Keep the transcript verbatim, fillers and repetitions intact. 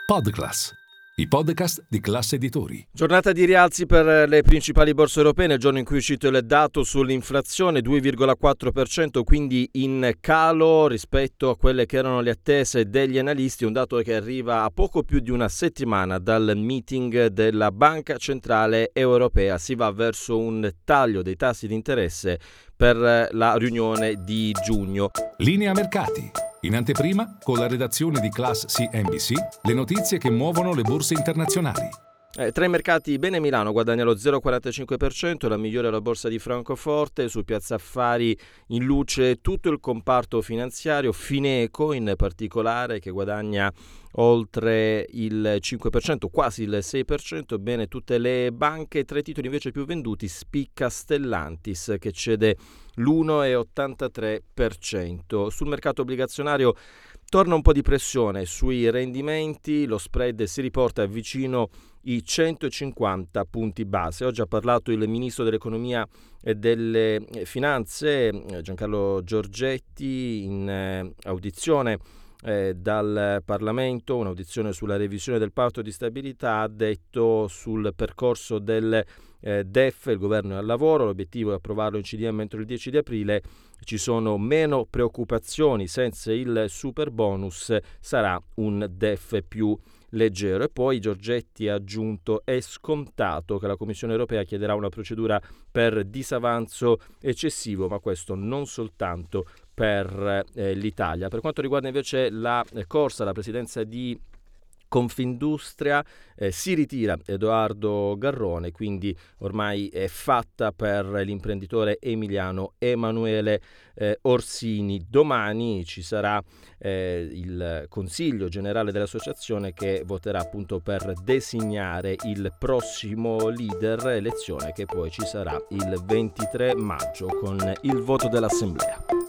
Podclass, i podcast di Class Editori. Giornata di rialzi per le principali borse europee nel giorno in cui è uscito il dato sull'inflazione, due virgola quattro per cento, quindi in calo rispetto a quelle che erano le attese degli analisti, un dato che arriva a poco più di una settimana dal meeting della Banca Centrale Europea. Si va verso un taglio dei tassi di interesse per la riunione di giugno. Linea mercati. In anteprima, con la redazione di Class C N B C, le notizie che muovono le borse internazionali. Eh, tra i mercati, bene Milano guadagna lo zero virgola quarantacinque per cento, la migliore è la borsa di Francoforte. Su Piazza Affari in luce tutto il comparto finanziario, Fineco in particolare che guadagna oltre il cinque per cento, quasi il sei per cento, bene tutte le banche. Tra i titoli invece più venduti spicca Stellantis che cede l'uno virgola ottantatré per cento. Sul mercato obbligazionario torna un po' di pressione sui rendimenti, lo spread si riporta vicino i centocinquanta punti base. Oggi ha parlato il ministro dell'economia e delle finanze Giancarlo Giorgetti in eh, audizione eh, dal Parlamento, un'audizione sulla revisione del patto di stabilità. Ha detto sul percorso del eh, D E F il governo è al lavoro, l'obiettivo è approvarlo in C D M entro il dieci di aprile. Ci sono meno preoccupazioni, senza il super bonus sarà un D E F più leggero. E poi Giorgetti ha aggiunto: è scontato che la Commissione europea chiederà una procedura per disavanzo eccessivo, ma questo non soltanto per eh, l'Italia. Per quanto riguarda invece la eh, corsa alla presidenza di Confindustria, eh, si ritira Edoardo Garrone, quindi ormai è fatta per l'imprenditore emiliano Emanuele eh, Orsini. Domani ci sarà eh, il Consiglio Generale dell'Associazione che voterà appunto per designare il prossimo leader, elezione che poi ci sarà il ventitré maggio con il voto dell'Assemblea.